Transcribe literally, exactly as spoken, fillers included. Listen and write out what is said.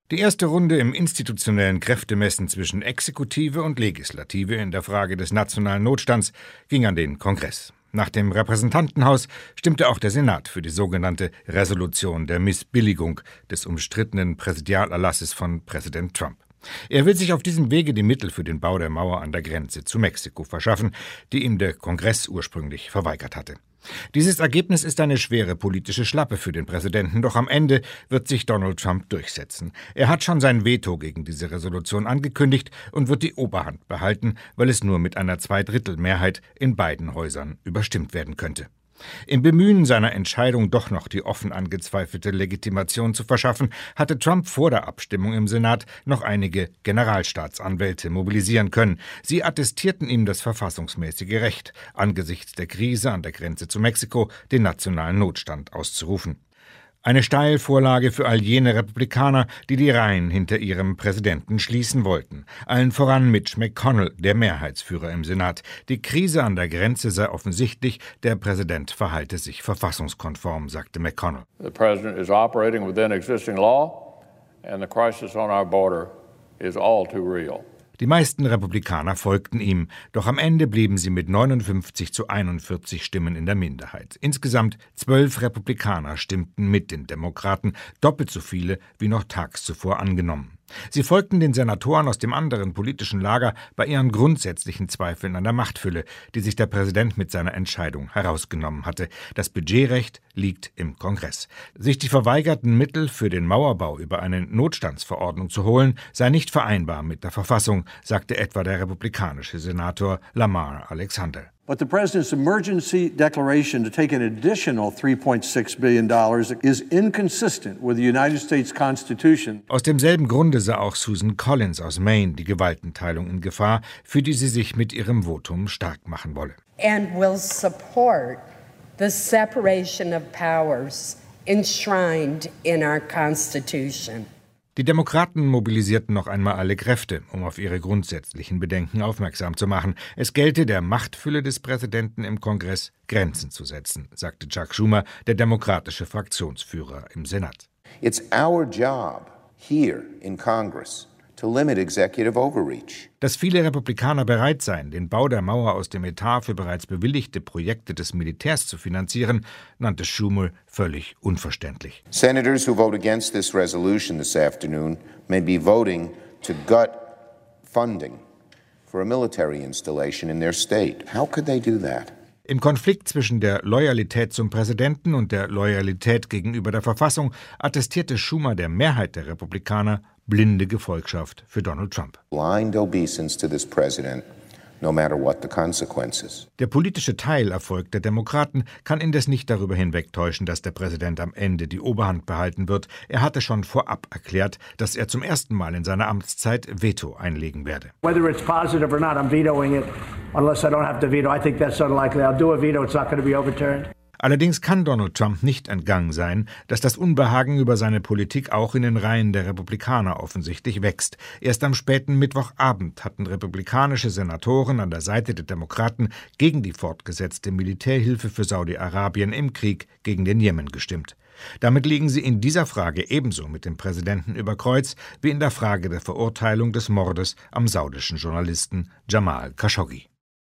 Die erste Runde im institutionellen Kräftemessen zwischen Exekutive und Legislative in der Frage des nationalen Notstands ging an den Kongress. Nach dem Repräsentantenhaus stimmte auch der Senat für die sogenannte Resolution der Missbilligung des umstrittenen Präsidialerlasses von Präsident Trump. Er will sich auf diesem Wege die Mittel für den Bau der Mauer an der Grenze zu Mexiko verschaffen, die ihm der Kongress ursprünglich verweigert hatte. Dieses Ergebnis ist eine schwere politische Schlappe für den Präsidenten, doch am Ende wird sich Donald Trump durchsetzen. Er hat schon sein Veto gegen diese Resolution angekündigt und wird die Oberhand behalten, weil es nur mit einer Zweidrittelmehrheit in beiden Häusern überstimmt werden könnte. Im Bemühen, seiner Entscheidung doch noch die offen angezweifelte Legitimation zu verschaffen, hatte Trump vor der Abstimmung im Senat noch einige Generalstaatsanwälte mobilisieren können. Sie attestierten ihm das verfassungsmäßige Recht, angesichts der Krise an der Grenze zu Mexiko den nationalen Notstand auszurufen. Eine Steilvorlage für all jene Republikaner, die die Reihen hinter ihrem Präsidenten schließen wollten. Allen voran Mitch McConnell, der Mehrheitsführer im Senat. Die Krise an der Grenze sei offensichtlich, der Präsident verhalte sich verfassungskonform, sagte McConnell. The president is operating within existing law and the crisis on our border is all too real. Die meisten Republikaner folgten ihm, doch am Ende blieben sie mit neunundfünfzig zu einundvierzig Stimmen in der Minderheit. Insgesamt zwölf Republikaner stimmten mit den Demokraten, doppelt so viele wie noch tags zuvor angenommen. Sie folgten den Senatoren aus dem anderen politischen Lager bei ihren grundsätzlichen Zweifeln an der Machtfülle, die sich der Präsident mit seiner Entscheidung herausgenommen hatte. Das Budgetrecht liegt im Kongress. Sich die verweigerten Mittel für den Mauerbau über eine Notstandsverordnung zu holen, sei nicht vereinbar mit der Verfassung, sagte etwa der republikanische Senator Lamar Alexander. But the president's emergency declaration to take an additional three point six billion dollars is inconsistent with the United States Constitution. Aus demselben Grunde sah auch Susan Collins aus Maine die Gewaltenteilung in Gefahr, für die sie sich mit ihrem Votum stark machen wolle. And will support the separation of powers enshrined in our Constitution. Die Demokraten mobilisierten noch einmal alle Kräfte, um auf ihre grundsätzlichen Bedenken aufmerksam zu machen. Es gelte der Machtfülle des Präsidenten im Kongress Grenzen zu setzen, sagte Chuck Schumer, der demokratische Fraktionsführer im Senat. It's our job here in Congress to limit executive overreach. Dass viele Republikaner bereit seien, den Bau der Mauer aus dem Etat für bereits bewilligte Projekte des Militärs zu finanzieren, nannte Schumer völlig unverständlich. Senators who vote against this resolution this afternoon may be voting to gut funding for a military installation in their state. How could they do that? Im Konflikt zwischen der Loyalität zum Präsidenten und der Loyalität gegenüber der Verfassung attestierte Schumer der Mehrheit der Republikaner blinde Gefolgschaft für Donald Trump. Blind obeisance to this president, no matter what the consequences. Der politische Teilerfolg der Demokraten kann indes nicht darüber hinwegtäuschen, dass der Präsident am Ende die Oberhand behalten wird. Er hatte schon vorab erklärt, dass er zum ersten Mal in seiner Amtszeit Veto einlegen werde. Whether it's positive or not, I'm vetoing it unless I don't have to veto. I think that's unlikely. I'll do a veto. It's not going to be overturned. Allerdings kann Donald Trump nicht entgangen sein, dass das Unbehagen über seine Politik auch in den Reihen der Republikaner offensichtlich wächst. Erst am späten Mittwochabend hatten republikanische Senatoren an der Seite der Demokraten gegen die fortgesetzte Militärhilfe für Saudi-Arabien im Krieg gegen den Jemen gestimmt. Damit liegen sie in dieser Frage ebenso mit dem Präsidenten über Kreuz wie in der Frage der Verurteilung des Mordes am saudischen Journalisten Jamal Khashoggi.